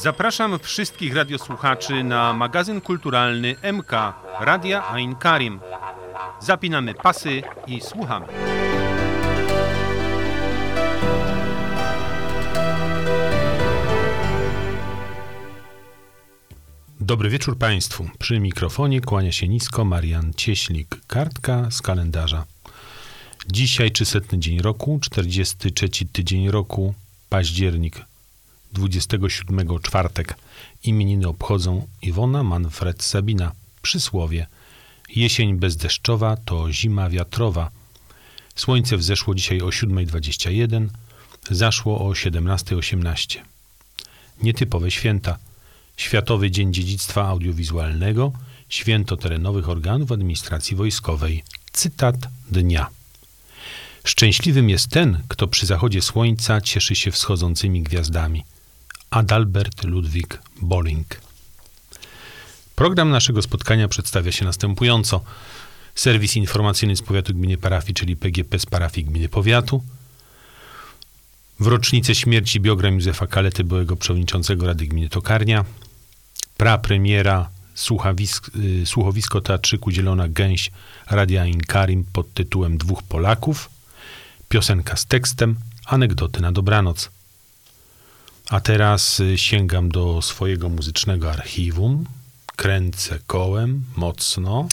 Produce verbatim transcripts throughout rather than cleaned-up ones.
Zapraszam wszystkich radiosłuchaczy na magazyn kulturalny M K Radia Ain Karim. Zapinamy pasy i słuchamy. Dobry wieczór Państwu. Przy mikrofonie kłania się nisko Marian Cieślik. Kartka z kalendarza. Dzisiaj trzysetny dzień roku, czterdziesty trzeci tydzień roku, październik, dwudziestego siódmego czwartek. Imieniny obchodzą Iwona, Manfred, Sabina. Przysłowie. Jesień bezdeszczowa to zima wiatrowa. Słońce wzeszło dzisiaj o siódma dwadzieścia jeden, zaszło o siedemnasta osiemnaście. Nietypowe święta. Światowy Dzień Dziedzictwa Audiowizualnego, Święto Terenowych Organów Administracji Wojskowej. Cytat dnia. Szczęśliwym jest ten, kto przy zachodzie słońca cieszy się wschodzącymi gwiazdami. Adalbert Ludwig Bolling. Program naszego spotkania przedstawia się następująco. Serwis informacyjny z powiatu gminy parafii, czyli P G P z parafii gminy powiatu. W rocznicę śmierci biogram Józefa Kalety, byłego przewodniczącego Rady Gminy Tokarnia. Prapremiera słuchowisk, y, słuchowisko teatrzyku Zielona Gęś Radia Ain Karim pod tytułem Dwóch Polaków. Piosenka z tekstem, anegdoty na dobranoc. A teraz y, sięgam do swojego muzycznego archiwum. Kręcę kołem mocno.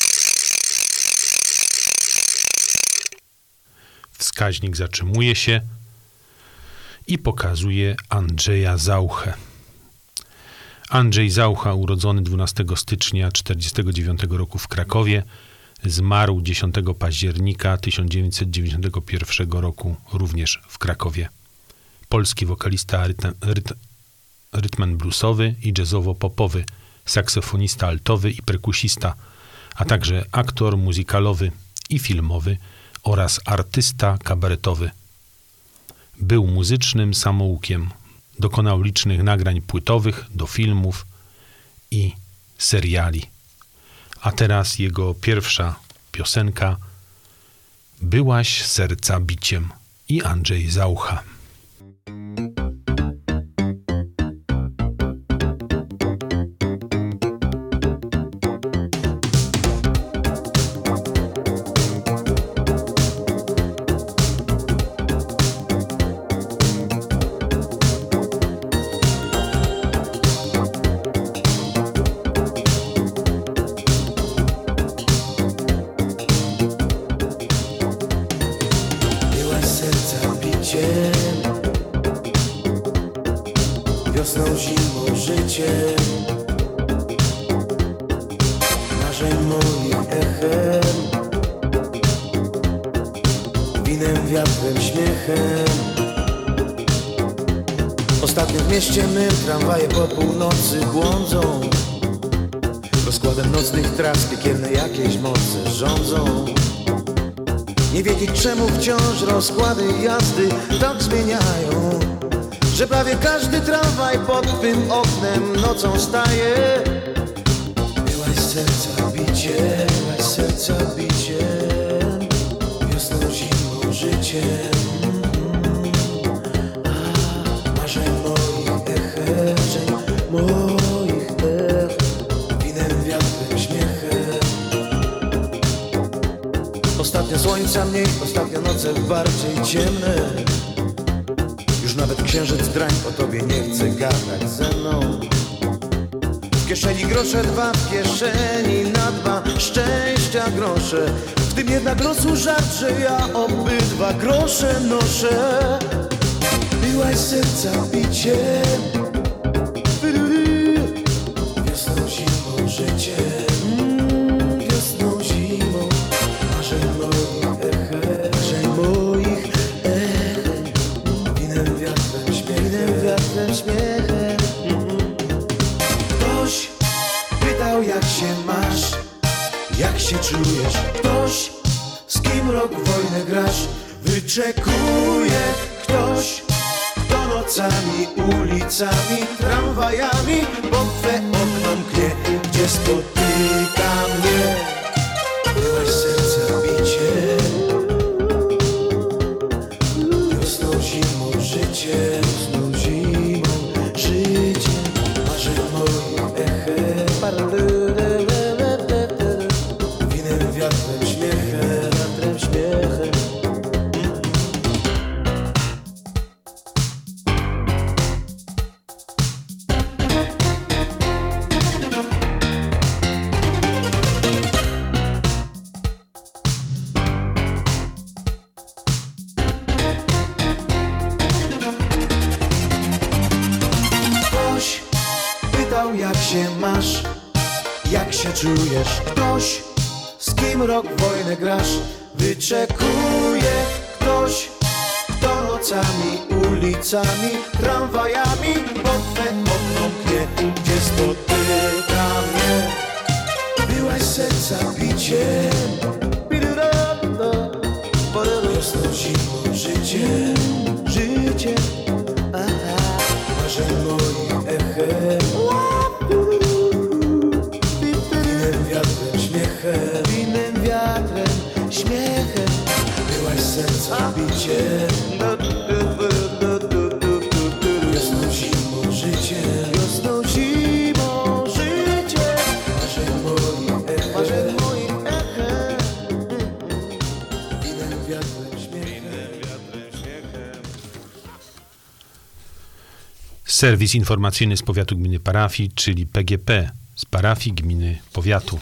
Wskaźnik zatrzymuje się i pokazuje Andrzeja Zauchę. Andrzej Zaucha, urodzony dwunastego stycznia czterdziestego dziewiątego roku w Krakowie, zmarł dziesiątego października tysiąc dziewięćset dziewięćdziesiątego pierwszego roku również w Krakowie. Polski wokalista rytm, rytm, rytm bluesowy i jazzowo-popowy, saksofonista altowy i perkusista, a także aktor muzykalowy i filmowy oraz artysta kabaretowy. Był muzycznym samoukiem. Dokonał licznych nagrań płytowych do filmów i seriali. A teraz jego pierwsza piosenka Byłaś serca biciem i Andrzej Zaucha. Wiosną, zimą, życiem, marzeń moich echem, winem, wiatrem, śmiechem. Ostatnio w mieście mym tramwaje po północy błądzą. Rozkładem nocnych tras piekielne jakieś moce rządzą. Nie wiedzieć czemu wciąż rozkłady jazdy tak zmieniają, że prawie każdy tramwaj pod twym oknem nocą staje. Byłaś serca biciem, byłaś serca biciem, wiosną, zimą, życiem. A marzeń moich echem, marzeń moich ech, winem, wiatrem, śmiechem. Ostatnio słońca mniej, ostatnio noce bardziej ciemne. Już nawet księżyc drań o tobie nie chce gadać ze mną. W kieszeni grosze dwa, w kieszeni na dwa szczęścia grosze. W tym jednak losu żart, że ja obydwa grosze noszę. Byłaś serca biciem, wiosną, zimą, życiem, wiosną, zimą, marzeń moich echem, marzeń moich echem, winem, wiatrem, śmiechem, wiatrem, śmiechem. Ktoś pytał, jak się masz, jak się czujesz. Ktoś, z kim rok wojnę grasz, wyczekuje. Ktoś, kto nocami, ulicami, tramwajami pod twe okno mknie, gdzie spotyka mnie. Byłaś serca biciem, wiosną, zimą, życiem, wiosną, zimą, życiem. się masz? Jak się czujesz? Ktoś, z kim rok wojnę grasz, wyczekuje. Ktoś, kto nocami, ulicami, tramwajami pod twe okno knie, gdzie spotyka mnie. Byłaś serca biciem, wiosną, zimą, życiem, życiem, aha, marzeń moich echem. Innym wiatrem, śmiechem, innym wiatrem, śmiechem. Byłaś serca biciem, wiosną, zimą, życiem, wiosną, zimą, życiem, marzeń moich echem, marzeń moich echem. Innym wiatrem, śmiechem, wiatrem, śmiechem. Serwis informacyjny z powiatu gminy parafii, czyli P G P, z parafii gminy powiatu.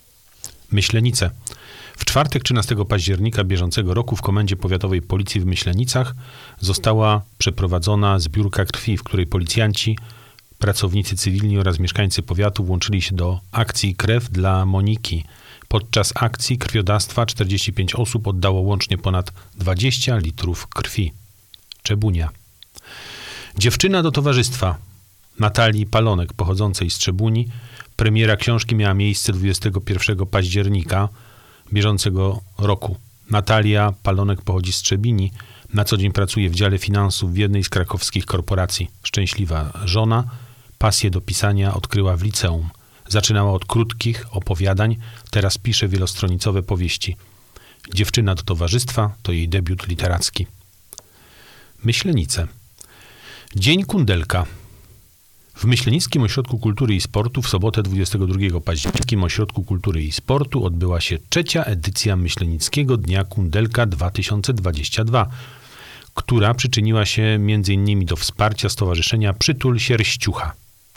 Myślenice. W czwartek trzynastego października bieżącego roku w Komendzie Powiatowej Policji w Myślenicach została przeprowadzona zbiórka krwi, w której policjanci, pracownicy cywilni oraz mieszkańcy powiatu włączyli się do akcji Krew dla Moniki. Podczas akcji krwiodawstwa czterdzieści pięć osób oddało łącznie ponad dwadzieścia litrów krwi. Czebunia. Dziewczyna do towarzystwa Natalii Palonek, pochodzącej z Czebuni. Premiera książki miała miejsce dwudziestego pierwszego października bieżącego roku. Natalia Palonek pochodzi z Trzebini. Na co dzień pracuje w dziale finansów w jednej z krakowskich korporacji. Szczęśliwa żona. Pasję do pisania odkryła w liceum. Zaczynała od krótkich opowiadań, teraz pisze wielostronicowe powieści. Dziewczyna do towarzystwa to jej debiut literacki. Myślenice. Dzień Kundelka. W Myślenickim Ośrodku Kultury i Sportu w sobotę dwudziestego drugiego października w Myślenickim Ośrodku Kultury i Sportu odbyła się trzecia edycja Myślenickiego Dnia Kundelka dwa tysiące dwudziestego drugiego, która przyczyniła się między innymi do wsparcia stowarzyszenia Przytul Sierściucha.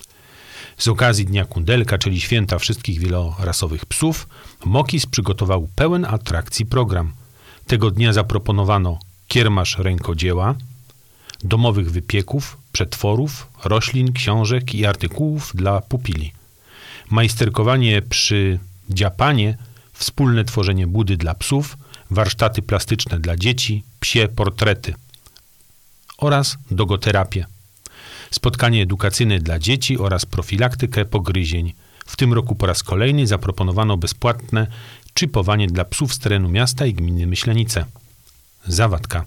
Z okazji Dnia Kundelka, czyli święta wszystkich wielorasowych psów, Mokis przygotował pełen atrakcji program. Tego dnia zaproponowano kiermasz rękodzieła, domowych wypieków, przetworów, roślin, książek i artykułów dla pupili. Majsterkowanie przy dziapanie, wspólne tworzenie budy dla psów, warsztaty plastyczne dla dzieci, psie portrety oraz dogoterapię. Spotkanie edukacyjne dla dzieci oraz profilaktykę pogryzień. W tym roku po raz kolejny zaproponowano bezpłatne czipowanie dla psów z terenu miasta i gminy Myślenice. Zawadka.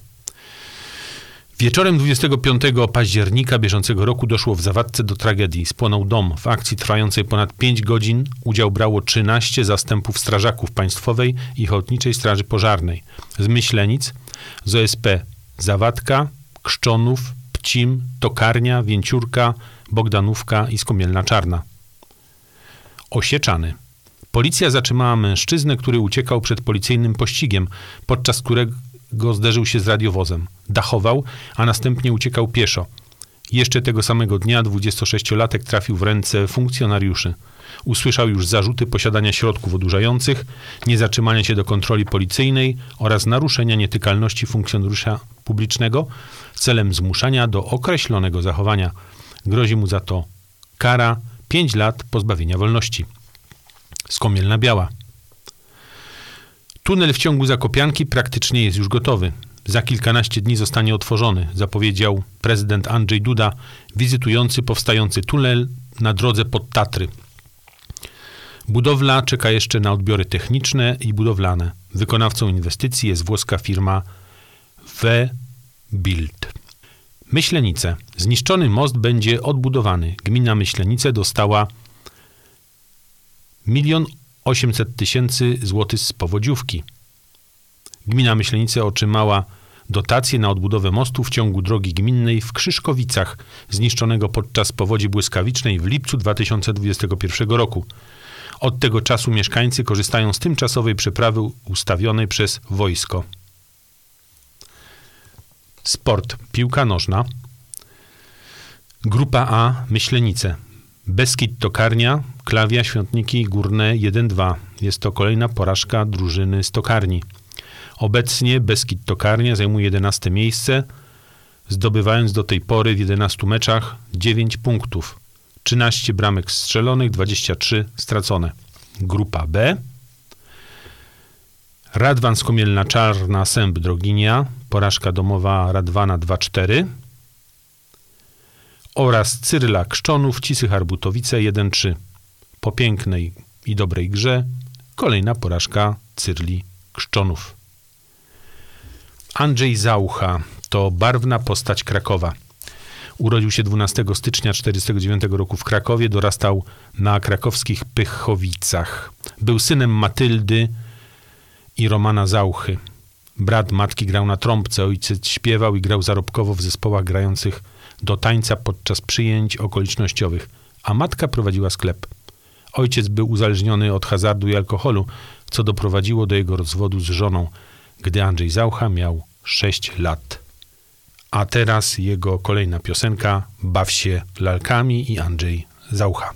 Wieczorem dwudziestego piątego października bieżącego roku doszło w Zawadce do tragedii. Spłonął dom. W akcji trwającej ponad pięć godzin udział brało trzynaście zastępów strażaków Państwowej i Ochotniczej Straży Pożarnej z Myślenic, z O S P Zawadka, Krzczonów, Pcim, Tokarnia, Więciórka, Bogdanówka i Skomielna Czarna. Osieczany. Policja zatrzymała mężczyznę, który uciekał przed policyjnym pościgiem, podczas którego zderzył się z radiowozem. Dachował, a następnie uciekał pieszo. Jeszcze tego samego dnia dwudziestosześciolatek trafił w ręce funkcjonariuszy. Usłyszał już zarzuty posiadania środków odurzających, niezatrzymania się do kontroli policyjnej oraz naruszenia nietykalności funkcjonariusza publicznego celem zmuszania do określonego zachowania. Grozi mu za to kara pięć lat pozbawienia wolności. Skomielna Biała. Tunel w ciągu Zakopianki praktycznie jest już gotowy. Za kilkanaście dni zostanie otworzony, zapowiedział prezydent Andrzej Duda, wizytujący powstający tunel na drodze pod Tatry. Budowla czeka jeszcze na odbiory techniczne i budowlane. Wykonawcą inwestycji jest włoska firma We-Build. Myślenice. Zniszczony most będzie odbudowany. Gmina Myślenice dostała milion osiemset tysięcy złotych z powodziówki. Gmina Myślenice otrzymała dotację na odbudowę mostu w ciągu drogi gminnej w Krzyszkowicach, zniszczonego podczas powodzi błyskawicznej w lipcu dwa tysiące dwudziestego pierwszego roku. Od tego czasu mieszkańcy korzystają z tymczasowej przeprawy ustawionej przez wojsko. Sport. Piłka nożna. Grupa A. Myślenice. Beskid Tokarnia, Klawia, Świątniki Górne jeden dwa. Jest to kolejna porażka drużyny z Tokarni. Obecnie Beskid Tokarnia zajmuje jedenaste miejsce, zdobywając do tej pory w jedenastu meczach dziewięć punktów. trzynaście bramek strzelonych, dwadzieścia trzy stracone. Grupa B. Radwan Skomielna Czarna Sęp Droginia, porażka domowa Radwana dwa cztery. Oraz Cyryla Krzczonów Cisy Harbutowice jeden trzy. Po pięknej i dobrej grze kolejna porażka Cyryli Krzczonów. Andrzej Zaucha to barwna postać Krakowa. Urodził się dwunastego stycznia tysiąc dziewięćset czterdziestego dziewiątego roku w Krakowie, dorastał na krakowskich Pychowicach. Był synem Matyldy i Romana Zauchy. Brat matki grał na trąbce, ojciec śpiewał i grał zarobkowo w zespołach grających do tańca podczas przyjęć okolicznościowych, a matka prowadziła sklep. Ojciec był uzależniony od hazardu i alkoholu, co doprowadziło do jego rozwodu z żoną, gdy Andrzej Zaucha miał sześć lat. A teraz jego kolejna piosenka Baw się lalkami i Andrzej Zaucha.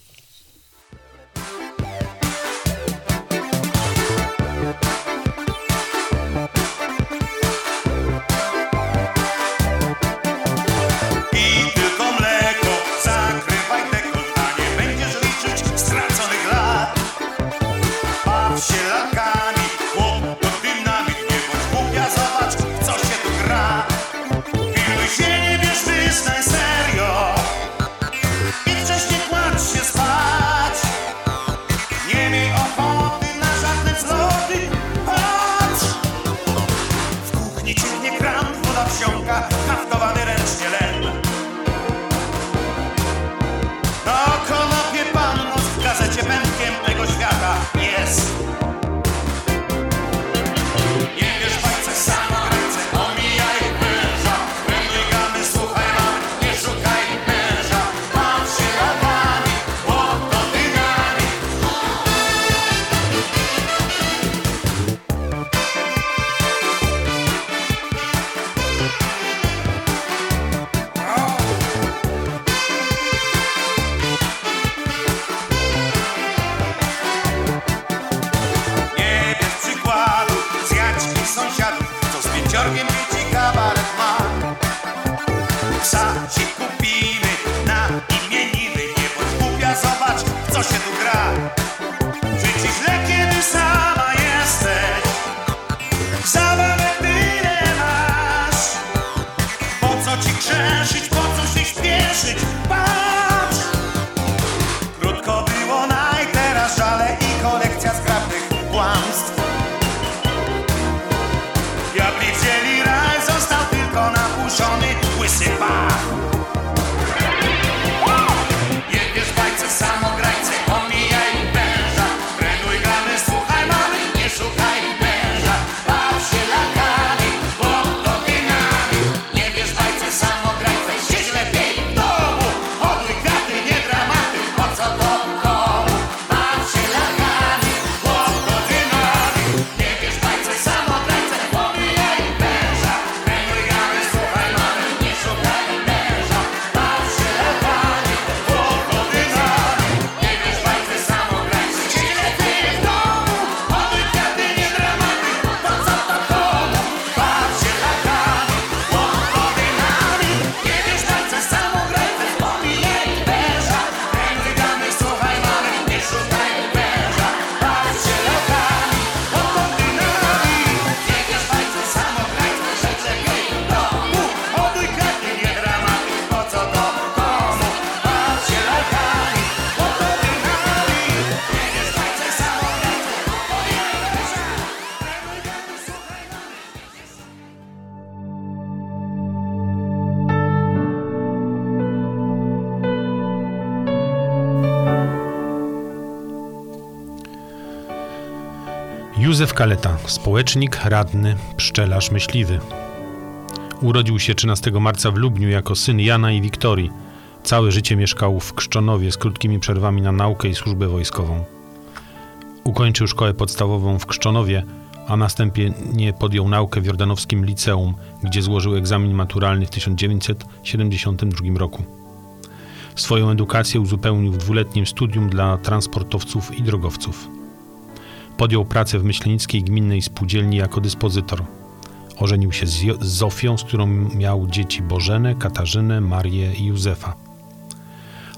Haftowany ręcznie len. No konopie pannos w gazecie pętkiem tego świata jest. Nie wiesz bajce, samograjce, omijaj męża. Będą gamy, słuchaj mam, nie szukaj męża. Mam się latami, łopotynami. Pięciorgiem dzieci kabaret ma. Psa ci kupimy na imieniny. Nie bądź głupia, zobacz, w co się tu gra. Żyć źle, kiedy sama jesteś. Zabawek tyle masz. Po co ci krzeszyć, po co się śpieszyć? Patrz! Krótko było naj, teraz żale i kolekcja zgrabnych kłamstw. Diabli wzięli raj, został tylko napuszczony łysy pach. Nie wiesz bajce, samograjce, omijaj węża. Trenuj gramy, słuchaj mamy, nie szukaj męża. Baw się lalkami, łopotynami. Nie wiesz bajce, samograjce, siedź lepiej w domu. Odły kwiaty, nie dramaty, po co to komu? Baw się lalkami, łopotynami. Nie wiesz bajce, samograjce, omijaj węża. Trenuj gramy, słuchaj mamy, nie szukaj męża. Baw się lalkami, łopotynami. Nie wiesz bajce, samograjce, siedź lepiej w domu. Odły kwiaty, nie dramaty, po co to komu? Baw się lalkami, łopotynami. Nie wiesz bajce, samograjce, omijaj węża. Trenuj gramy, słuchaj mamy, nie szukaj męża. Baw się lalkami, łopotynami. Nie wiesz bajce, samograjce, siedź lepiej w domu. Odły kwiaty, nie dramaty, po co to komu? Baw się lalkami, łopotynami. Nie wiesz bajce, samograjce, omijaj węża. Trenuj gramy, słuchaj mamy. Józef Kaleta, społecznik, radny, pszczelarz, myśliwy. Urodził się trzynastego marca w Lubniu jako syn Jana i Wiktorii. Całe życie mieszkał w Krzczonowie z krótkimi przerwami na naukę i służbę wojskową. Ukończył szkołę podstawową w Krzczonowie, a następnie podjął naukę w Jordanowskim Liceum, gdzie złożył egzamin maturalny w tysiąc dziewięćset siedemdziesiątym drugim roku. Swoją edukację uzupełnił w dwuletnim studium dla transportowców i drogowców. Podjął pracę w Myślenickiej Gminnej Spółdzielni jako dyspozytor. Ożenił się z Zofią, z którą miał dzieci Bożenę, Katarzynę, Marię i Józefa.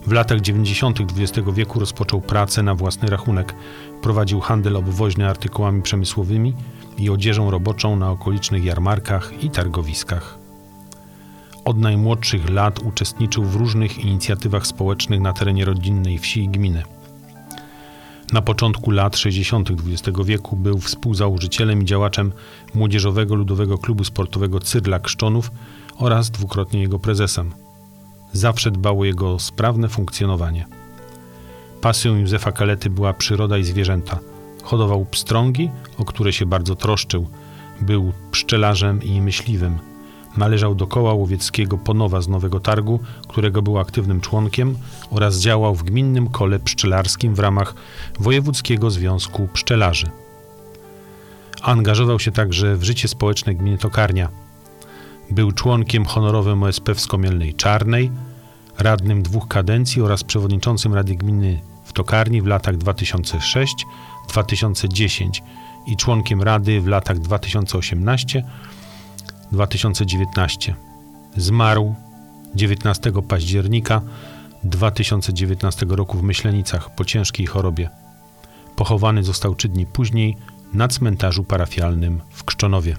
W latach dziewięćdziesiątych dwudziestego wieku rozpoczął pracę na własny rachunek. Prowadził handel obwoźny artykułami przemysłowymi i odzieżą roboczą na okolicznych jarmarkach i targowiskach. Od najmłodszych lat uczestniczył w różnych inicjatywach społecznych na terenie rodzinnej wsi i gminy. Na początku lat sześćdziesiątych dwudziestego wieku był współzałożycielem i działaczem Młodzieżowego Ludowego Klubu Sportowego Cyrla Krzczonów oraz dwukrotnie jego prezesem. Zawsze dbał o jego sprawne funkcjonowanie. Pasją Józefa Kalety była przyroda i zwierzęta. Hodował pstrągi, o które się bardzo troszczył. Był pszczelarzem i myśliwym. Należał do koła łowieckiego Ponowa z Nowego Targu, którego był aktywnym członkiem, oraz działał w gminnym kole pszczelarskim w ramach Wojewódzkiego Związku Pszczelarzy. Angażował się także w życie społeczne gminy Tokarnia. Był członkiem honorowym O S P w Skomielnej Czarnej, radnym dwóch kadencji oraz przewodniczącym Rady Gminy w Tokarni w latach dwa tysiące szóstym do dwa tysiące dziesiątego i członkiem Rady w latach dwa tysiące osiemnastego do dwa tysiące dziewiętnastego. Zmarł dziewiętnastego października dwa tysiące dziewiętnastego roku w Myślenicach po ciężkiej chorobie. Pochowany został trzy dni później na cmentarzu parafialnym w Krzczonowie.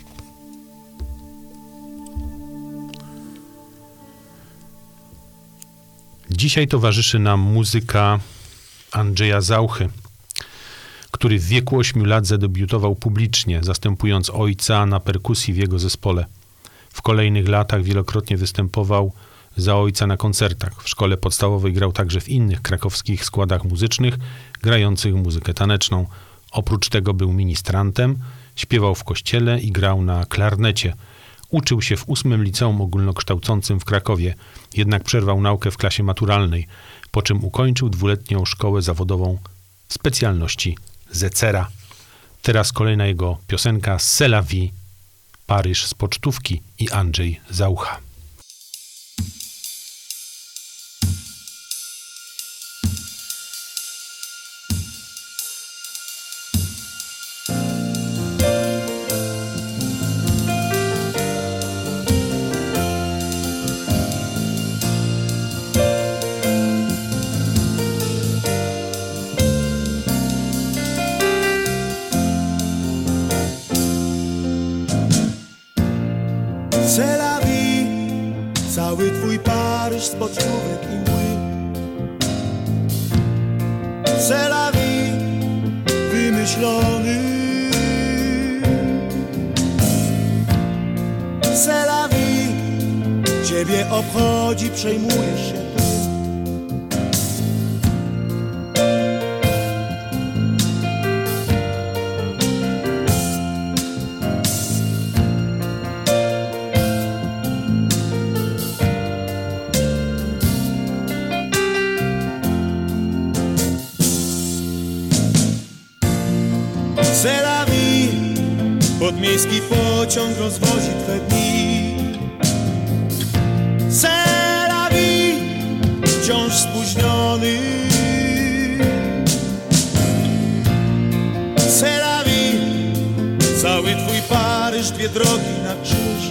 Dzisiaj towarzyszy nam muzyka Andrzeja Zauchy, który w wieku ośmiu lat zadebiutował publicznie, zastępując ojca na perkusji w jego zespole. W kolejnych latach wielokrotnie występował za ojca na koncertach. W szkole podstawowej grał także w innych krakowskich składach muzycznych, grających muzykę taneczną. Oprócz tego był ministrantem, śpiewał w kościele i grał na klarnecie. Uczył się w ósmym liceum ogólnokształcącym w Krakowie, jednak przerwał naukę w klasie maturalnej, po czym ukończył dwuletnią szkołę zawodową w specjalności zecera. Teraz kolejna jego piosenka C'est la vie, Paryż z pocztówki i Andrzej Zaucha. C'est la vie, cały twój Paryż z pocztówek i mły. C'est la vie, wymyślony. C'est la vie, ciebie obchodzi, przejmujesz się tym. C'est la vie, podmiejski pociąg rozwozi twe dni. C'est la vie, wciąż spóźniony. C'est la vie, cały twój Paryż, dwie drogi na krzyż.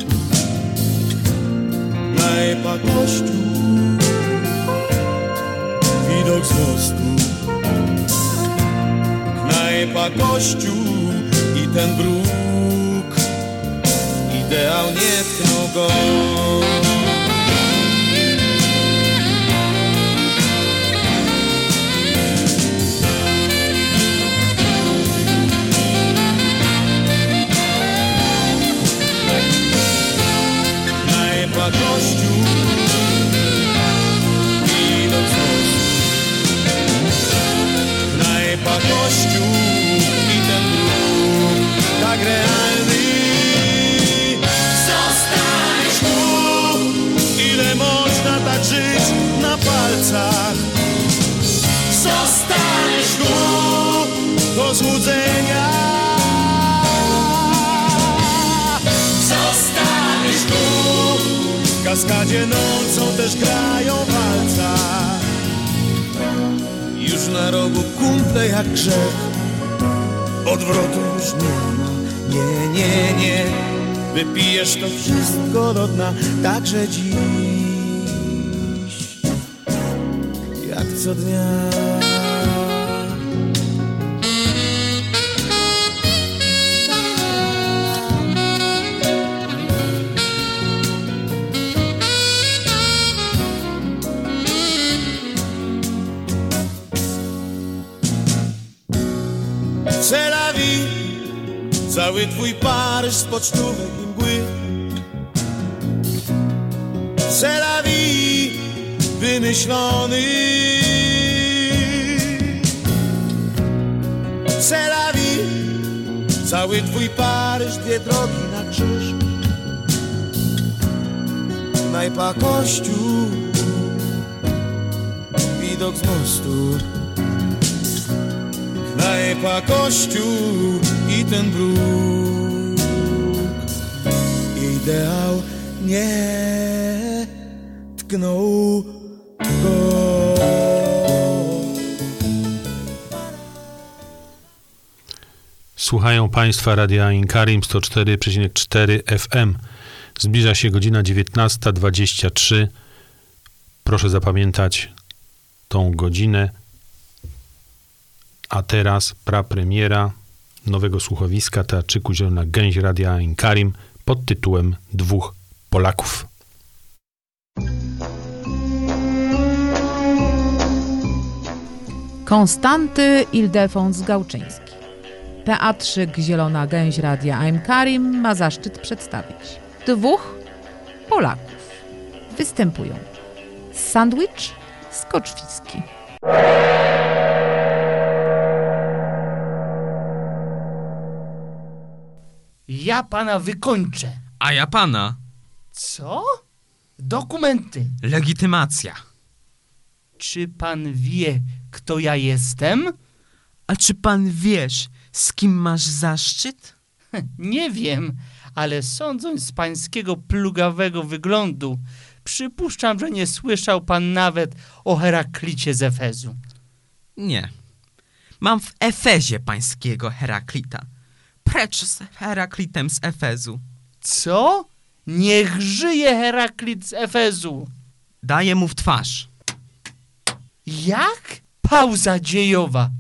Knajpa, kościół, widok z mostu. Knajpa, kościół i ten bruk, ideał nie tknął go. Knajpa, kościół, widok z mostu. Knajpa, kościół i ten bruk, tak realny. Zostaniesz tu, ile można tak żyć na palcach. Zostaniesz tu, do złudzenia. Zostaniesz tu, w kaskadzie nocą też grają walca. Już na rogu kumple jak grzech, odwrotu już nie ma, nie, nie, nie. Wypijesz to wszystko do dna, także dziś. jak co dnia. C'est la vie, cały twój Paryż z pocztówek i mgły. C'est la vie, wymyślony. C'est la vie, cały twój Paryż, dwie drogi na krzyż. Knajpa, kościół, widok z mostu. Knajpa, kościół i ten bruk. Ideał nie tknął go. Słuchają Państwa Radia Inkarim sto cztery przecinek cztery F M. Zbliża się godzina dziewiętnasta dwadzieścia trzy. Proszę zapamiętać tą godzinę. A teraz prapremiera nowego słuchowiska Teatrzyku Zielona Gęś Radia Inkarim pod tytułem Dwóch Polaków. Konstanty Ildefons Gałczyński. Teatrzyk Zielona Gęś Radia Inkarim ma zaszczyt przedstawić dwóch Polaków. Występują Sandwich Skoczwiski. Ja pana wykończę. A ja pana. Co? Dokumenty. Legitymacja. Czy pan wie, kto ja jestem? A czy pan wiesz, z kim masz zaszczyt? Nie wiem, ale sądząc z pańskiego plugawego wyglądu, przypuszczam, że nie słyszał pan nawet o Heraklicie z Efezu. Nie. Mam w Efezie pańskiego Heraklita. Precz z Heraklitem z Efezu. Co? Niech żyje Heraklit z Efezu. Daję mu w twarz. Jak? Pauza dziejowa.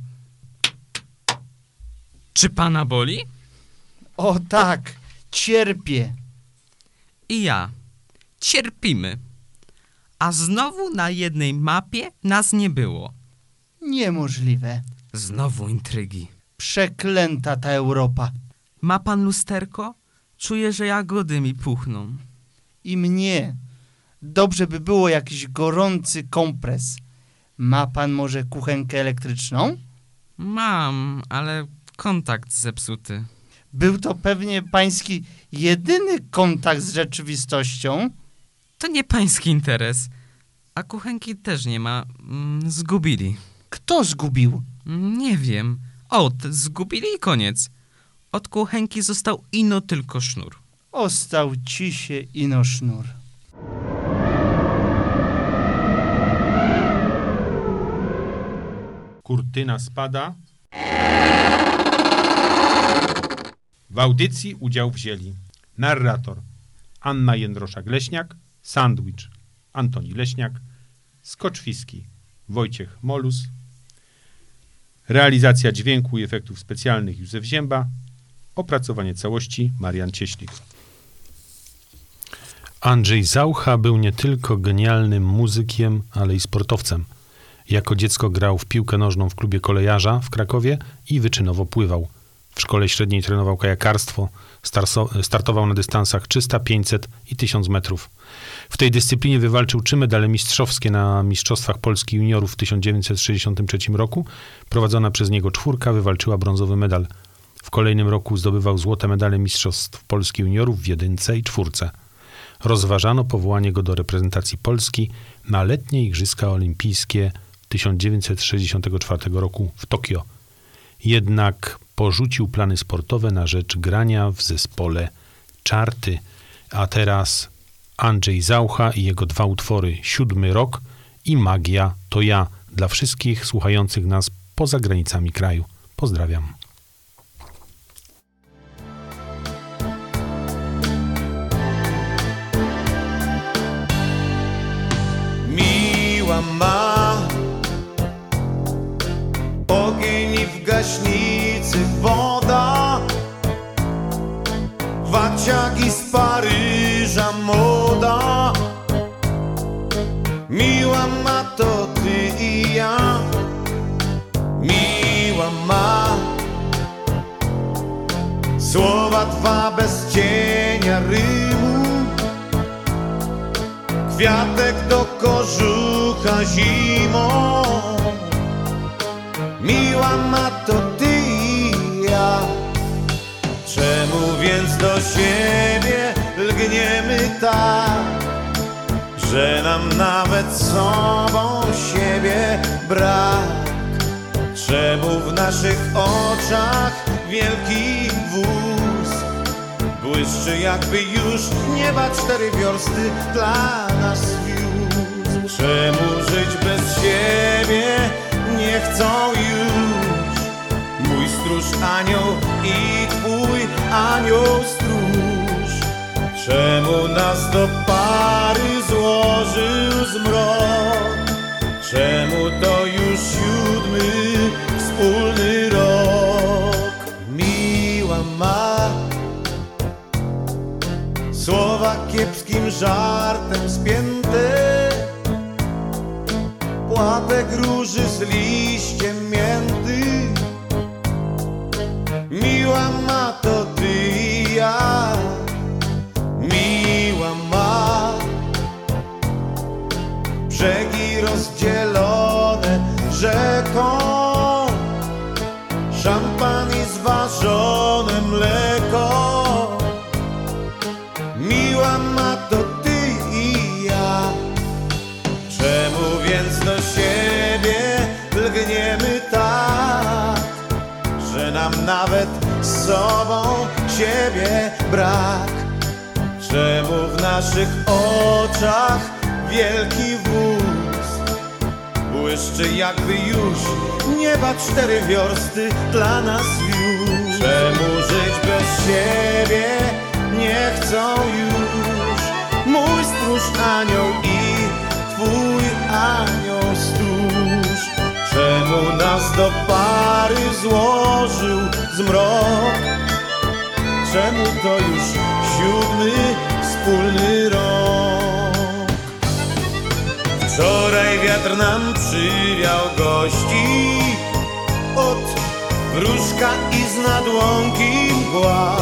Czy pana boli? O tak, cierpię. I ja. Cierpimy. A znowu na jednej mapie nas nie było. Niemożliwe. Znowu intrygi. Przeklęta ta Europa. Ma pan lusterko? Czuję, że jagody mi puchną. I mnie. Dobrze by było jakiś gorący kompres. Ma pan może kuchenkę elektryczną? Mam, ale kontakt zepsuty. Był to pewnie pański jedyny kontakt z rzeczywistością. To nie pański interes. A kuchenki też nie ma. Mm, zgubili. Kto zgubił? Mm, nie wiem. O, t- zgubili i koniec. Od kuchenki został ino tylko sznur. Ostał ci się ino sznur. Kurtyna spada. W audycji udział wzięli narrator Anna Jędroszak-Leśniak, Sandwich Antoni Leśniak, Skoczwiski Wojciech Molus, realizacja dźwięku i efektów specjalnych Józef Zięba, opracowanie całości Marian Cieślik. Andrzej Zaucha był nie tylko genialnym muzykiem, ale i sportowcem. Jako dziecko grał w piłkę nożną w klubie Kolejarza w Krakowie i wyczynowo pływał. W szkole średniej trenował kajakarstwo, starso- startował na dystansach trzysta, pięćset i tysiąc metrów. W tej dyscyplinie wywalczył trzy medale mistrzowskie na Mistrzostwach Polski Juniorów w tysiąc dziewięćset sześćdziesiątym trzecim roku. Prowadzona przez niego czwórka wywalczyła brązowy medal. W kolejnym roku zdobywał złote medale Mistrzostw Polski Juniorów w jedynce i czwórce. Rozważano powołanie go do reprezentacji Polski na letnie Igrzyska Olimpijskie tysiąc dziewięćset sześćdziesiątego czwartego roku w Tokio. Jednak porzucił plany sportowe na rzecz grania w zespole Czarty. A teraz Andrzej Zaucha i jego dwa utwory Siódmy Rok i Magia to ja dla wszystkich słuchających nas poza granicami kraju. Pozdrawiam. Miła ma Pragi, z Paryża moda. Miła ma to ty i ja, miła ma. Słowa dwa bez cienia rymu, kwiatek do kożucha zimą. Miła ma to ty i ja. Czemu więc do siebie lgniemy tak, że nam nawet sobą siebie brak? Czemu w naszych oczach wielki wóz błyszczy, jakby już nieba cztery wiosty dla nas wiózł? Czemu żyć bez siebie nie chcą już mój stróż anioł i twój anioł stróż? Czemu nas do pary złożył zmrok? Czemu to już siódmy wspólny rok? Miła ma słowa kiepskim żartem spięte, płatek róży z liściem mięty. Miła ma to ty i ja, miła ma. Brzegi rozdzielone rzeką, szampan i zważone mleko. Miła ma to ty i ja. Czemu więc do siebie lgniemy tak, że nam nawet z sobą siebie brak? Czemu w naszych oczach wielki wóz błyszczy, jakby już nieba cztery wiosty dla nas wiózł? Czemu żyć bez siebie nie chcą już mój stróż anioł i twój anioł stróż? Czemu nas do pary złożył zmrok? Czemu to już siódmy wspólny rok? Wczoraj wiatr nam przywiał gości, od wróżka i z nadłąki mgła.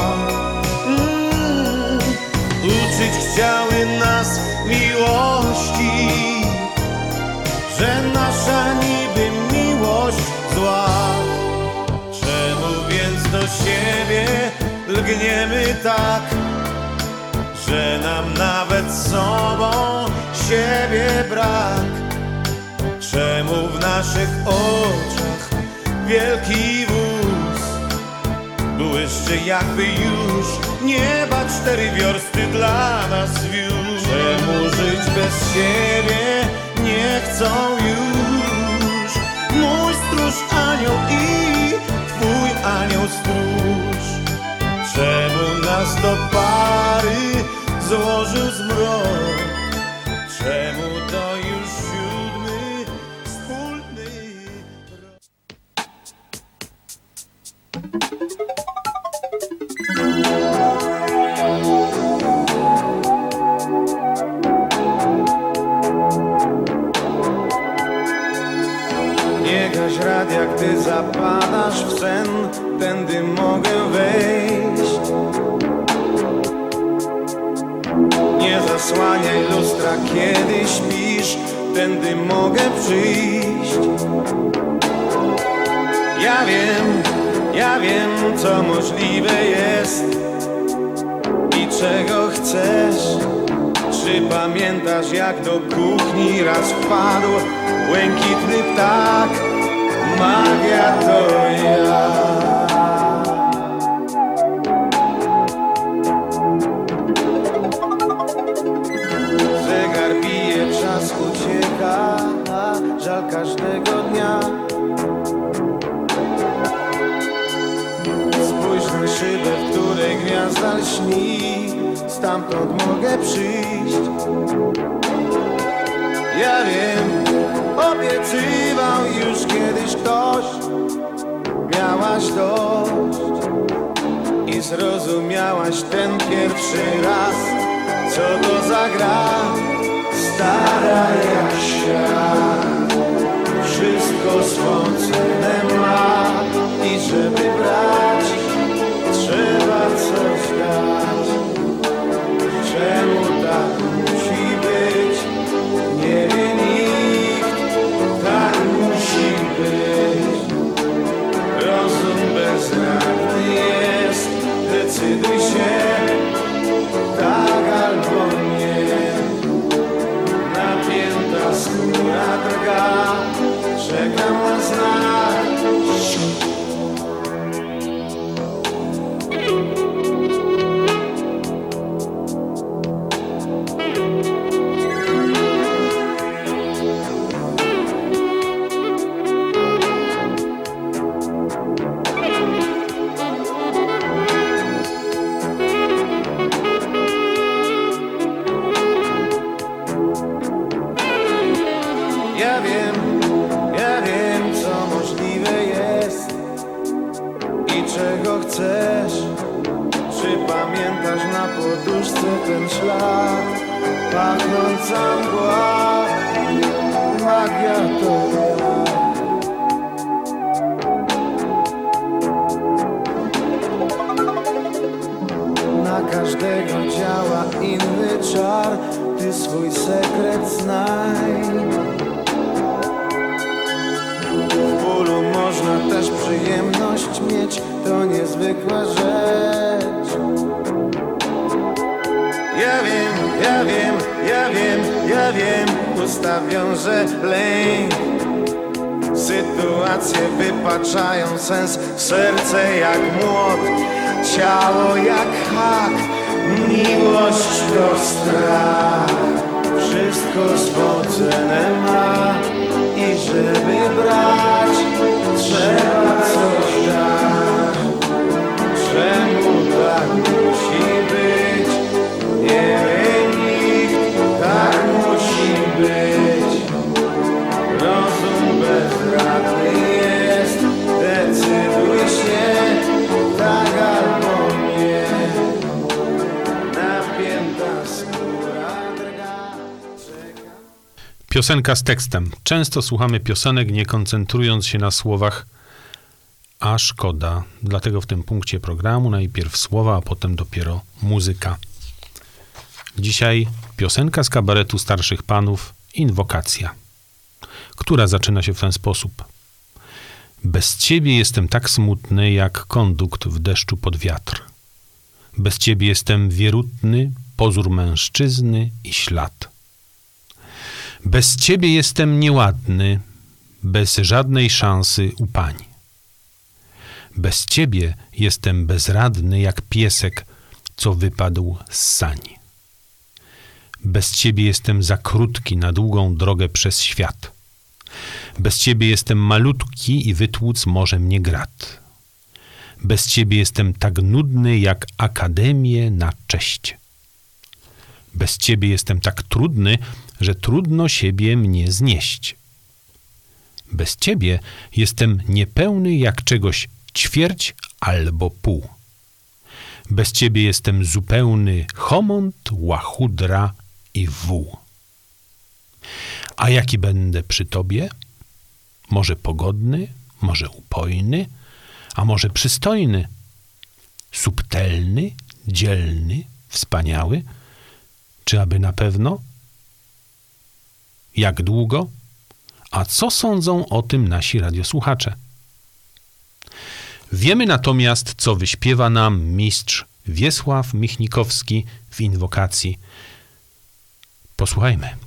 Mm, uczyć chciały nas miłości, że nasza niby miłość zła. Czemu więc do siebie lgniemy tak, że nam nawet z sobą siebie brak? Czemu w naszych oczach wielki wóz błyszczy, jakby już nieba cztery wiosty dla nas wiózł? Czemu żyć bez siebie nie chcą już mój stróż anioł i twój anioł stróż? Czemu nas do pary złożył zmrok? Czemu to już siódmy wspólny rok? Nie gaś radia, gdy zapadasz w sen, tędy mogę wejść. Nie zasłaniaj lustra, kiedy śpisz, tędy mogę przyjść. Ja wiem, ja wiem, co możliwe jest i czego chcesz. Czy pamiętasz, jak do kuchni raz wpadł błękitny ptak? Magia to ja. Zegar bije, czas ucieka, żal każdego dnia. Spójrz na szybę, w której gwiazda lśni, stamtąd mogę przyjść. Ja wiem, obiecywał już kiedyś ktoś, miałaś dość i zrozumiałaś ten pierwszy raz, co to za gra, stara jak świat. Wszystko swą cenę ma i żeby brać, trzeba coś dać. Czemu tak musi być? Nie wie nikt, tak musi być. Rozum bezradny jest, decyduj się, tak albo nie. Napięta skóra drga, czekam na znak. Ja wiem, ja wiem, co możliwe jest i czego chcesz. Czy pamiętasz na poduszce ten ślad? Pachnąca mgła, magia to ja. Na każdego działa inny czar, ty swój sekret znaj. W bólu można też przyjemność mieć, to niezwykła rzecz. Ja wiem, ja wiem, ja wiem, ja wiem, usta wiąże lęk. Sytuacje wypaczają sens, serce jak młot, ciało jak hak, miłość to strach. Wszystko swą cenę ma i żeby brać, trzeba coś dać. Czemu tak musi być? Nie wie nikt, tak musi być. Rozum bezradny jest, decyduj się, tak albo nie. Napięta skóra drga, czeka. Piosenka z tekstem. Często słuchamy piosenek, nie koncentrując się na słowach, a szkoda. Dlatego w tym punkcie programu najpierw słowa, a potem dopiero muzyka. Dzisiaj piosenka z kabaretu Starszych Panów, Inwokacja, która zaczyna się w ten sposób. Bez ciebie jestem tak smutny, jak kondukt w deszczu pod wiatr. Bez ciebie jestem wierutny, pozór mężczyzny i ślad. Bez ciebie jestem nieładny, bez żadnej szansy u pań. Bez ciebie jestem bezradny jak piesek, co wypadł z sani. Bez ciebie jestem za krótki na długą drogę przez świat. Bez ciebie jestem malutki i wytłuc może mnie grat. Bez ciebie jestem tak nudny jak akademię na cześć. Bez ciebie jestem tak trudny, że trudno siebie mnie znieść. Bez ciebie jestem niepełny jak czegoś ćwierć albo pół. Bez ciebie jestem zupełny homont, łachudra i wół. A jaki będę przy tobie? Może pogodny, może upojny, a może przystojny, subtelny, dzielny, wspaniały, czy aby na pewno? Jak długo? A co sądzą o tym nasi radiosłuchacze? Wiemy natomiast, co wyśpiewa nam mistrz Wiesław Michnikowski w Inwokacji. Posłuchajmy.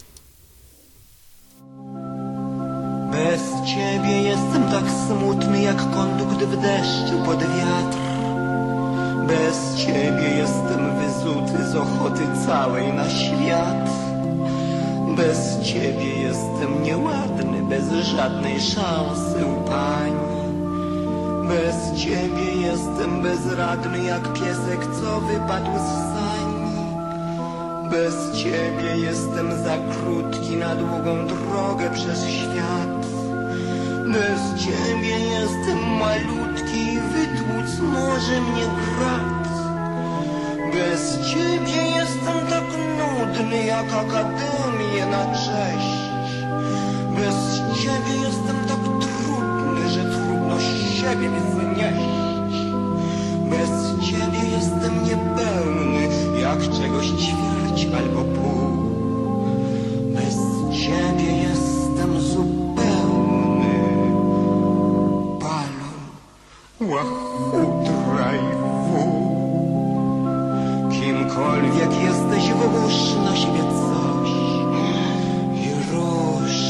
Bez ciebie jestem tak smutny jak kondukt w deszczu pod wiatr. Bez ciebie jestem wyzuty z ochoty całej na świat. Bez ciebie jestem nieładny, bez żadnej szansy u pań. Bez ciebie jestem bezradny jak piesek, co wypadł z sani. Bez ciebie jestem za krótki na długą drogę przez świat. Bez ciebie jestem malutki, wytłuc może mnie grat. Bez ciebie jestem tak nudny jak akademię na cześć. Bez ciebie jestem tak trudny, że trudno siebie znieść. Bez ciebie jestem niepełny, jak czegoś ćwierć albo pół. Bez ciebie jestem zupełny balon, łachutra i wół. Kimkolwiek jesteś, włóż na siebie coś i rusz.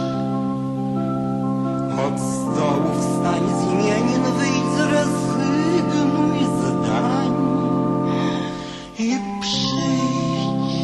Od stołu wstań z imienin, wyjdź, zrezygnuj z dań i przyjdź.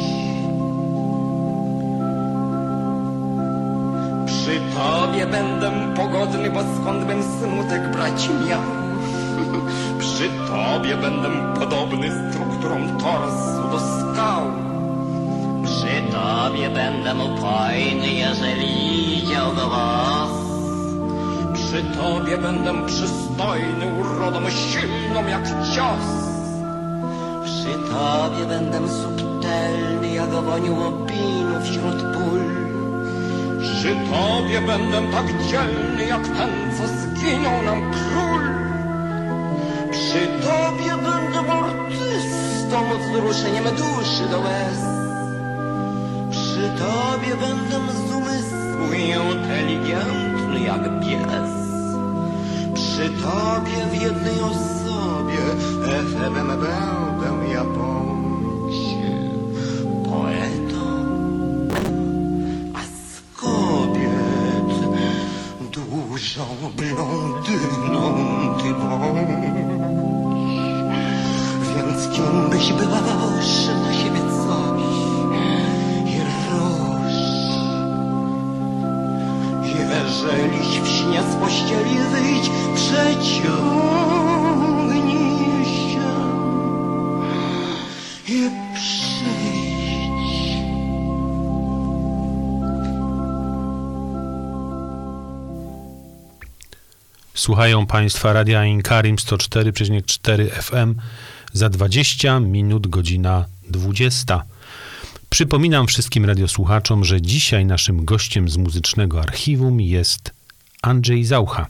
Przy tobie będę pogodny, bo skąd bym smutek brać miał? Przy tobie będę podobny strukturą torsu do skał. Przy tobie będę upojny, jeżeli idzie o was. Przy tobie będę przystojny, urodą silną jak cios. Przy tobie będę subtelny, jak woń łopinu wśród pól. Przy tobie będę tak dzielny, jak ten, co zginął nam król. Przy tobie będę artystą, wzruszeniem duszy do łez. Przy tobie będę z umysłu inteligentny jak pies. Przy tobie w jednej osobie efebem będę ja bądź poetą, a z kobiet dużą blondyną ty bądź. Więc kim byś była, włóż na siebie coś i rusz. Jeżeli w śnie z pościeli wyjdź, przeciągnij się i przyjdź. Słuchają Państwa Radia Inkarim sto cztery przecinek cztery F M. Za dwadzieścia minut godzina dwudziesta. Przypominam wszystkim radiosłuchaczom, że dzisiaj naszym gościem z muzycznego archiwum jest Andrzej Zaucha,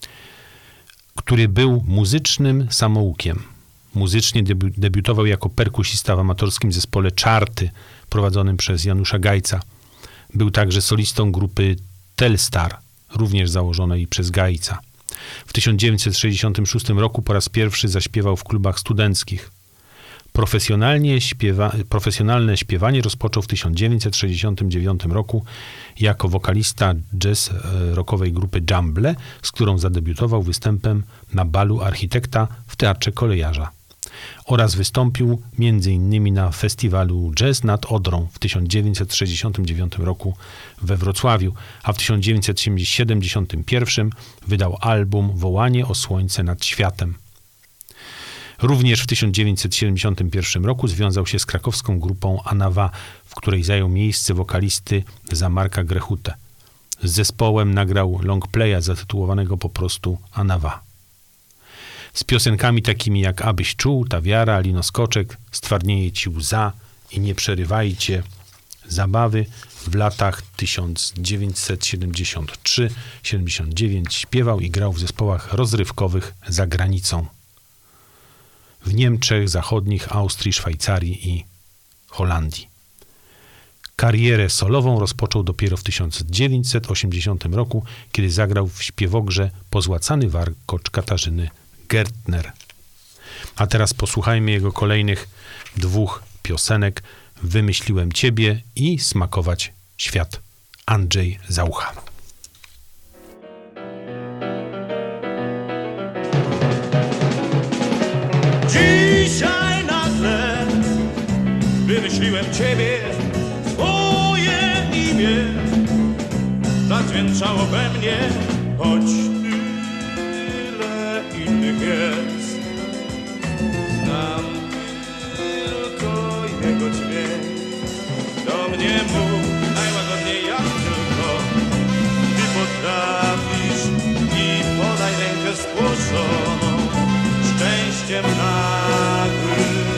który był muzycznym samoukiem. Muzycznie debi- debiutował jako perkusista w amatorskim zespole Czarty, prowadzonym przez Janusza Gajca. Był także solistą grupy Telstar, również założonej przez Gajca. W tysiąc dziewięćset sześćdziesiątym szóstym roku po raz pierwszy zaśpiewał w klubach studenckich. Profesjonalnie śpiewa, profesjonalne śpiewanie rozpoczął w tysiąc dziewięćset sześćdziesiątym dziewiątym roku jako wokalista jazz rockowej grupy Jumble, z którą zadebiutował występem na balu architekta w Teatrze Kolejarza. Oraz wystąpił między innymi na festiwalu Jazz nad Odrą w tysiąc dziewięćset sześćdziesiątym dziewiątym roku we Wrocławiu, a w tysiąc dziewięćset siedemdziesiątym pierwszym wydał album Wołanie o słońce nad światem. Również w tysiąc dziewięćset siedemdziesiątym pierwszym roku związał się z krakowską grupą Anawa, w której zajął miejsce wokalisty za Marka Grechutę. Z zespołem nagrał longplaya zatytułowanego po prostu Anawa. Z piosenkami takimi jak Abyś czuł, Ta wiara, Lino Skoczek, Stwardnieje ci łza i Nie przerywajcie zabawy w latach tysiąc dziewięćset siedemdziesiątym trzecim do siedemdziesiątego dziewiątego śpiewał i grał w zespołach rozrywkowych za granicą. W Niemczech Zachodnich, Austrii, Szwajcarii i Holandii. Karierę solową rozpoczął dopiero w tysiąc dziewięćset osiemdziesiątym roku, kiedy zagrał w śpiewogrze Pozłacany warkocz Katarzyny Gertner. A teraz posłuchajmy jego kolejnych dwóch piosenek. Wymyśliłem ciebie i Smakować świat. Andrzej Zaucha. Dzisiaj nagle wymyśliłem ciebie, swoje imię zadźwięczało we mnie, choć tyle innych jest. Znam tylko jego dźwięk, do mnie mów najłagodniej jak tylko ty potrafisz. spłoszoną szczęściem nagłym.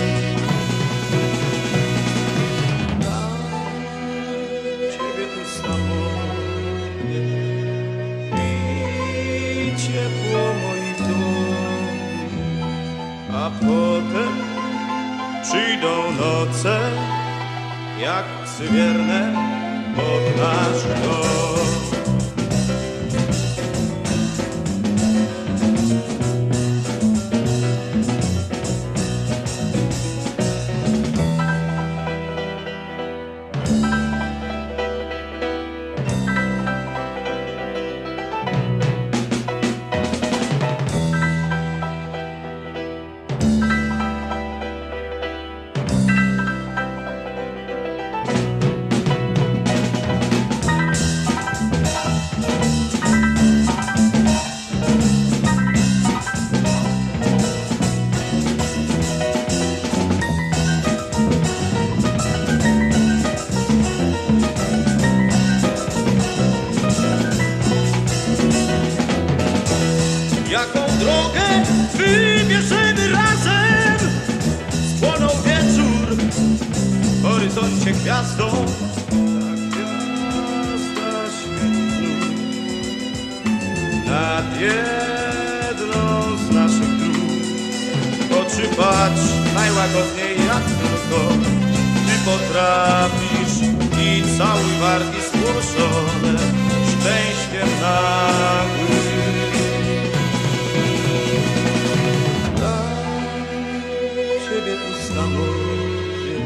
Ciebie tu samotnie i ciepło moich dłoni, a potem przyjdą noce jak psy wierne pod nasz dom. Jaką drogę wybierzemy razem? Spłonął wieczór w horyzoncie gwiazdą, ta gwiazda świetlu nad jedną z naszych dróg. Oczy patrz najłagodniej jak tylko ty potrafisz i cały wargi spłoszone szczęściem nagłym. Ciebie tu samotnie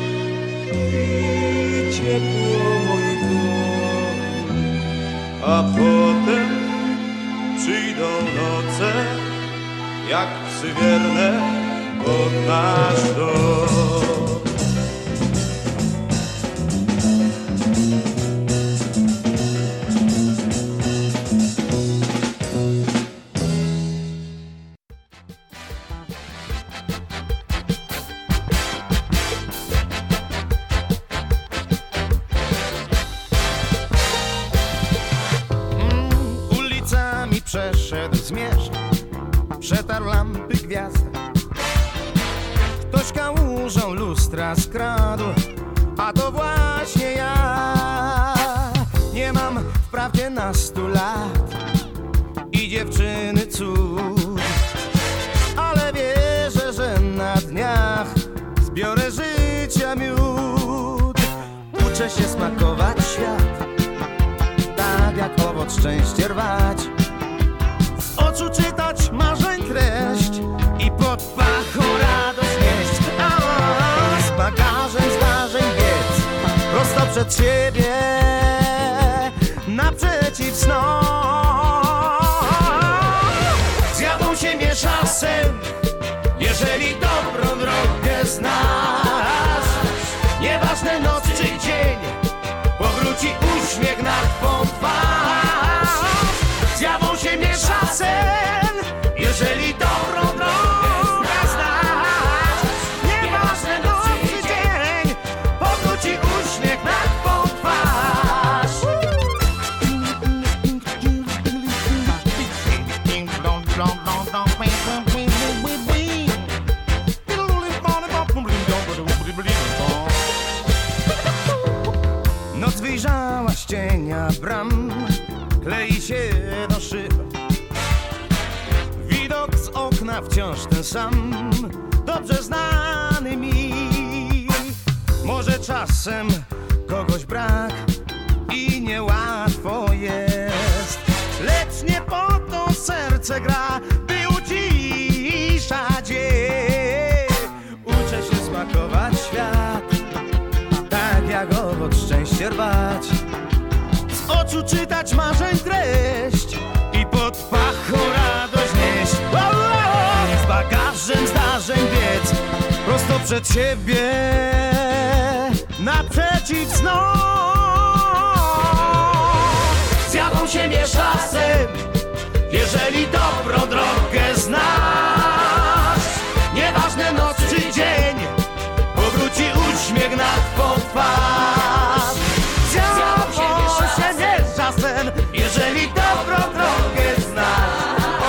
i ciepło moich dłoni, a potem przyjdą noce jak psy wierne pod nasz dom. Przeszedł zmierzch, przetarł lampy gwiazd. Ktoś kałużą lustra skradł, a to właśnie ja. Nie mam wprawdzie nastu lat i dziewczyny cud, ale wierzę, że na dniach zbiorę życia miód. Uczę się smakować świat, tak jak owoc szczęście rwać, z oczu czytać marzeń treść i pod pachą radość nieść. A z bagażem zdarzeń biec prosto przed siebie, naprzeciw snom. Zjadą się miesza sen, jeżeli dobrą drogę znasz. Nieważne noc czy dzień, powróci uśmiech na twą twarz. Zjawą się miesza sen, jeżeli dobrą drogę znasz. Nieważne noc czy dzień, powróci uśmiech na twą twarz. Noc wyjrzała z cienia bram, klei się do szyb. Widok z okna wciąż ten sam, dobrze znany mi. Może czasem kogoś brak i niełatwo jest, lecz nie po to serce gra, by uciszać je. Uczę się smakować świat, tak jak owoc szczęście rwać, z oczu czytać marzeń treść i pod pachą radość nieść. O, o, z bagażem zdarzeń biec prosto przed siebie, naprzeciw snom. Zjadą się miesza sen, jeżeli dobrą drogę znasz. Nieważne noc czy dzień, powróci uśmiech na twą twarz. Zjadą się miesza sen, jeżeli dobrą drogę znasz.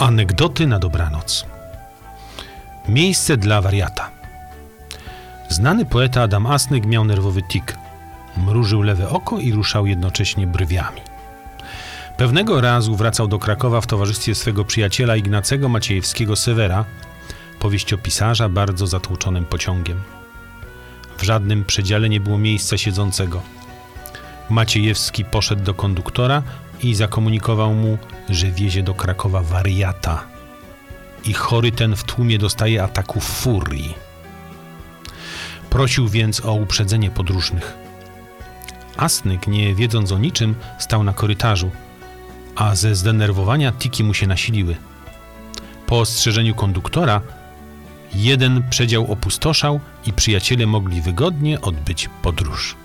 Anegdoty na dobranoc. Miejsce dla wariata. Znany poeta Adam Asnyk miał nerwowy tik. Mrużył lewe oko i ruszał jednocześnie brwiami. Pewnego razu wracał do Krakowa w towarzystwie swego przyjaciela Ignacego Maciejewskiego Sewera, powieściopisarza bardzo zatłoczonym pociągiem. W żadnym przedziale nie było miejsca siedzącego. Maciejewski poszedł do konduktora i zakomunikował mu, że wiezie do Krakowa wariata. I chory ten w tłumie dostaje ataku furii. Prosił więc o uprzedzenie podróżnych. Asnyk, nie wiedząc o niczym, stał na korytarzu, a ze zdenerwowania tiki mu się nasiliły. Po ostrzeżeniu konduktora jeden przedział opustoszał i przyjaciele mogli wygodnie odbyć podróż.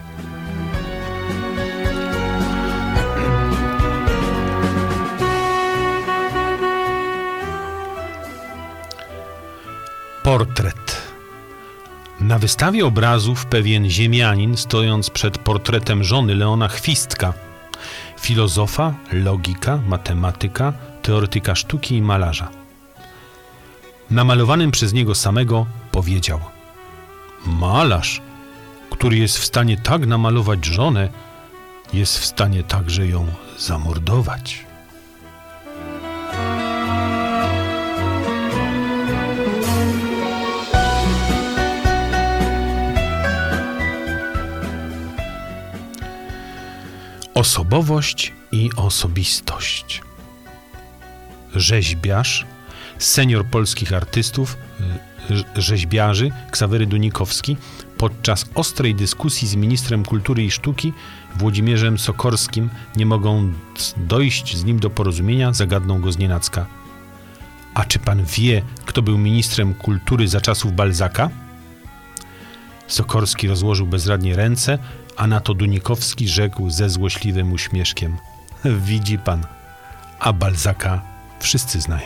Portret. Na wystawie obrazów pewien ziemianin, stojąc przed portretem żony Leona Chwistka, filozofa, logika, matematyka, teoretyka sztuki i malarza, namalowanym przez niego samego, powiedział: malarz, który jest w stanie tak namalować żonę, jest w stanie także ją zamordować. Osobowość i osobistość. Rzeźbiarz, senior polskich artystów, rzeźbiarzy Ksawery Dunikowski podczas ostrej dyskusji z ministrem kultury i sztuki Włodzimierzem Sokorskim, nie mogąc dojść z nim do porozumienia, zagadnął go znienacka: a czy pan wie, kto był ministrem kultury za czasów Balzaka? Sokorski rozłożył bezradnie ręce, a na to Dunikowski rzekł ze złośliwym uśmieszkiem: widzi pan, a Balzaka wszyscy znają.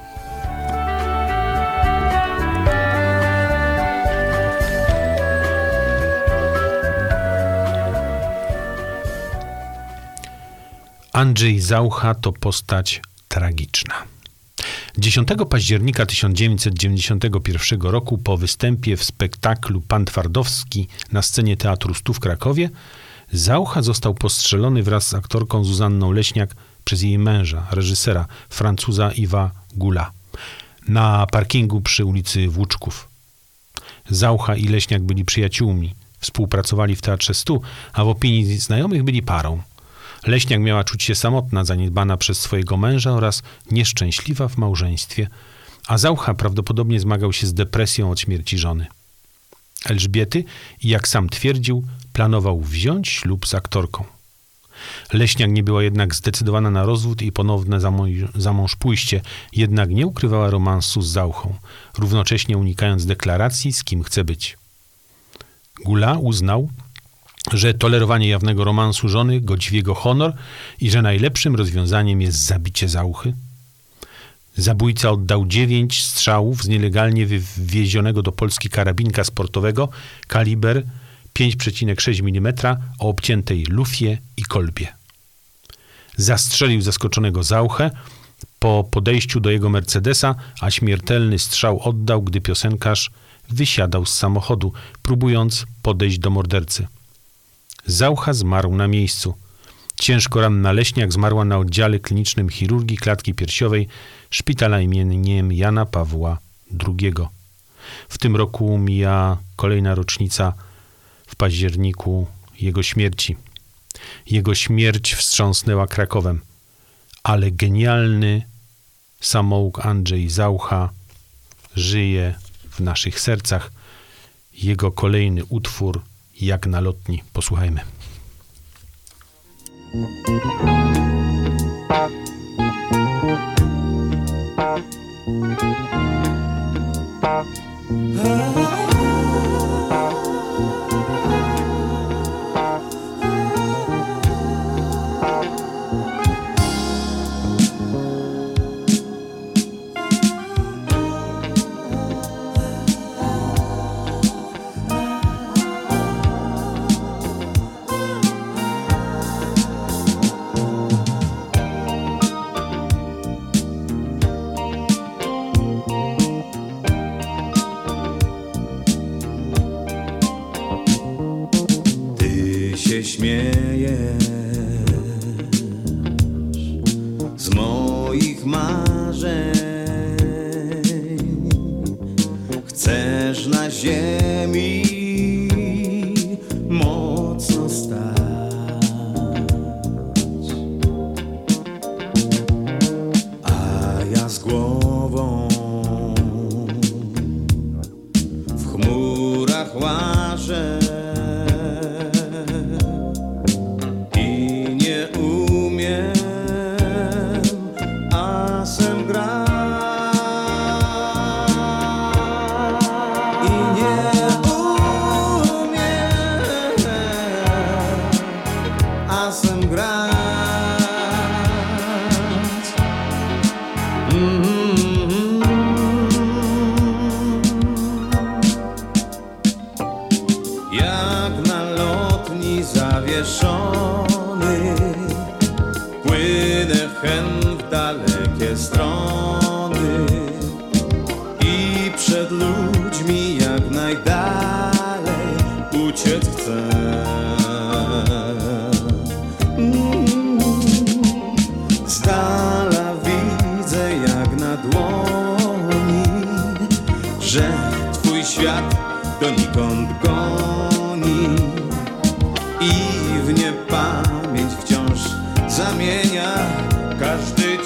Andrzej Zaucha to postać tragiczna. dziesiątego października tysiąc dziewięćset dziewięćdziesiątego pierwszego roku po występie w spektaklu Pan Twardowski na scenie Teatru Stu w Krakowie Zaucha został postrzelony wraz z aktorką Zuzanną Leśniak przez jej męża, reżysera, Francuza Yves'a Goula, na parkingu przy ulicy Włóczków. Zaucha i Leśniak byli przyjaciółmi, współpracowali w Teatrze Stu, a w opinii znajomych byli parą. Leśniak miała czuć się samotna, zaniedbana przez swojego męża oraz nieszczęśliwa w małżeństwie, a Zaucha prawdopodobnie zmagał się z depresją od śmierci żony Elżbiety i, jak sam twierdził, planował wziąć ślub z aktorką. Leśniak nie była jednak zdecydowana na rozwód i ponowne za mąż pójście, jednak nie ukrywała romansu z Zauchą, równocześnie unikając deklaracji, z kim chce być. Goula uznał, że tolerowanie jawnego romansu żony godzi w jego honor i że najlepszym rozwiązaniem jest zabicie Zauchy. Zabójca oddał dziewięć strzałów z nielegalnie wywiezionego do Polski karabinka sportowego kaliber pięć przecinek sześć milimetra o obciętej lufie i kolbie. Zastrzelił zaskoczonego Zauchę po podejściu do jego Mercedesa, a śmiertelny strzał oddał, gdy piosenkarz wysiadał z samochodu, próbując podejść do mordercy. Zaucha zmarł na miejscu. Ciężko ranna Leśniak zmarła na oddziale klinicznym chirurgii klatki piersiowej szpitala imieniem Jana Pawła drugiego. W tym roku mija kolejna rocznica w październiku jego śmierci. Jego śmierć wstrząsnęła Krakowem, ale genialny samouk Andrzej Zaucha żyje w naszych sercach. Jego kolejny utwór Jak na lotni. Posłuchajmy. się śmiejesz z moich marzeń. Chcesz na ziemi mocno stać, a ja z głową w chmurach łażę i nie umiem asem grać. Jak na lotni zawieszony płynę hen w dalekie strony i przed ludźmi jak najdalej uciec chcę. Z dala widzę jak na dłoni, że twój świat donikąd goni i w niepamięć wciąż zamienia każdy dzień.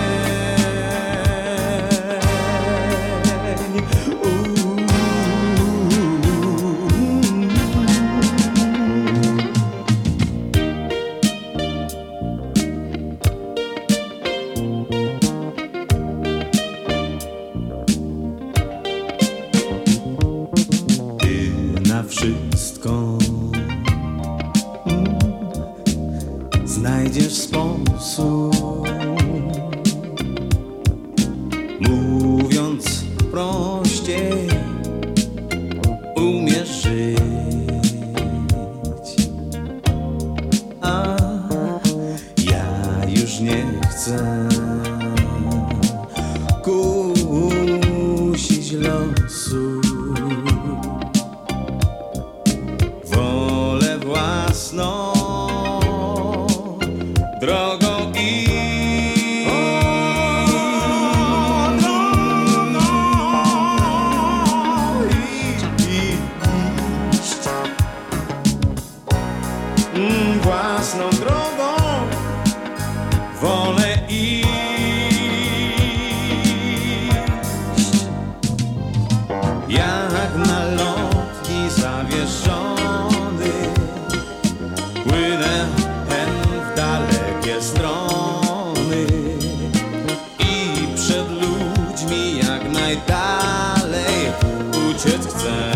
Wszystko mm, znajdziesz sposób, mówiąc prościej, umiesz żyć, a ja już nie chcę kusić losu. Własną drogą iść, o, drogą iść, iść. Mm, własną drogą wolę iść. Jak na lotni zawieszony płynę hen w dalekie strony i przed ludźmi jak najdalej uciec chcę.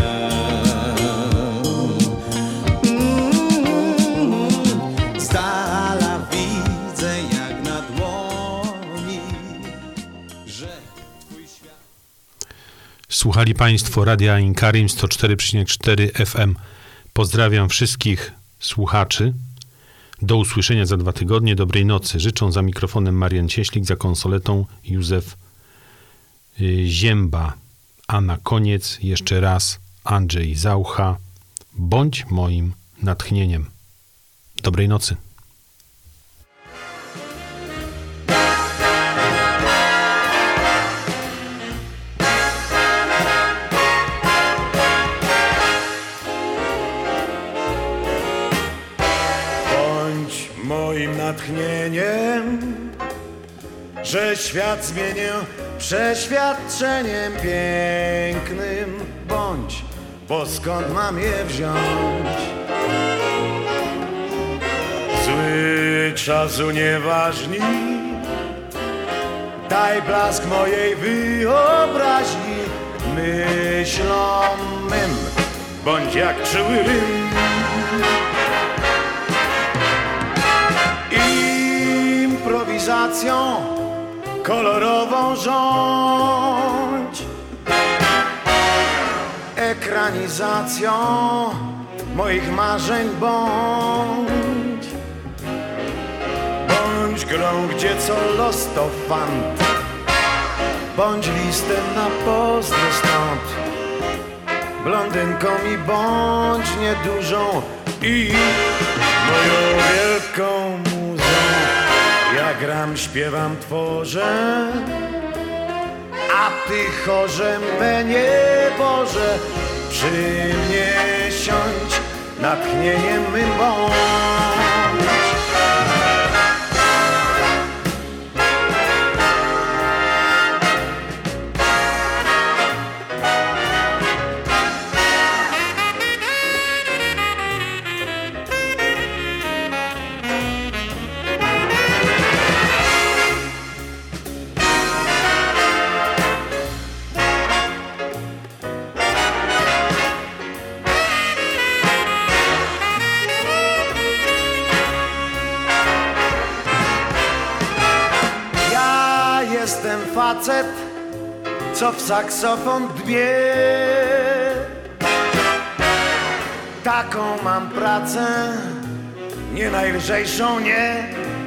Mm, z dala widzę jak na dłoni, że twój świat... Słuchali Państwo Radia Inkarim sto cztery przecinek cztery F M. Pozdrawiam wszystkich słuchaczy. Do usłyszenia za dwa tygodnie. Dobrej nocy. Życzą za mikrofonem Marian Cieślik, za konsoletą Józef y, Zięba. A na koniec jeszcze raz Andrzej Zaucha. Bądź moim natchnieniem. Dobrej nocy. Moim natchnieniem, że świat zmienię przeświadczeniem pięknym. Bądź, bo skąd mam je wziąć? Zły czas unieważni, daj blask mojej wyobraźni. Myślom mym, bądź jak czuły rym. Improwizacją kolorową rządź, ekranizacją moich marzeń bądź. Bądź grą, gdzie co los to fant, bądź listem na pozdro stąd. Blondynką mi bądź niedużą, i moją wielką muzą. Ja gram, śpiewam, tworzę, a ty chorze mnie Boże, przy mnie siądź, natchnieniem mym bądź. Jestem facet, co w saksofon dbie. Taką mam pracę, nie najlżejszą, nie.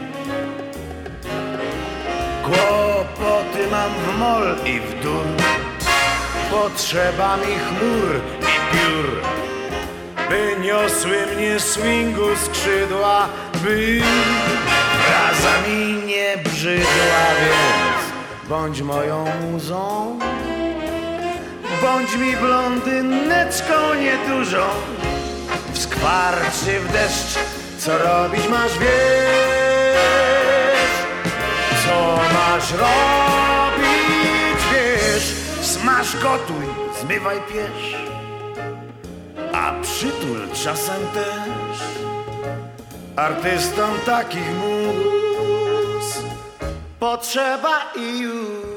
Kłopoty mam w mol i w dur. Potrzeba mi chmur i piór, by niosły mnie swingu skrzydła, by fraza mi nie brzydła, więc bądź moją muzą, bądź mi blondyneczką niedużą. W skwar czy w deszcz, co robić masz, wiesz, co masz robić, wiesz. Smaż, gotuj, zmywaj, piesz, a przytul czasem też. Artystom takich mus potrzeba i już.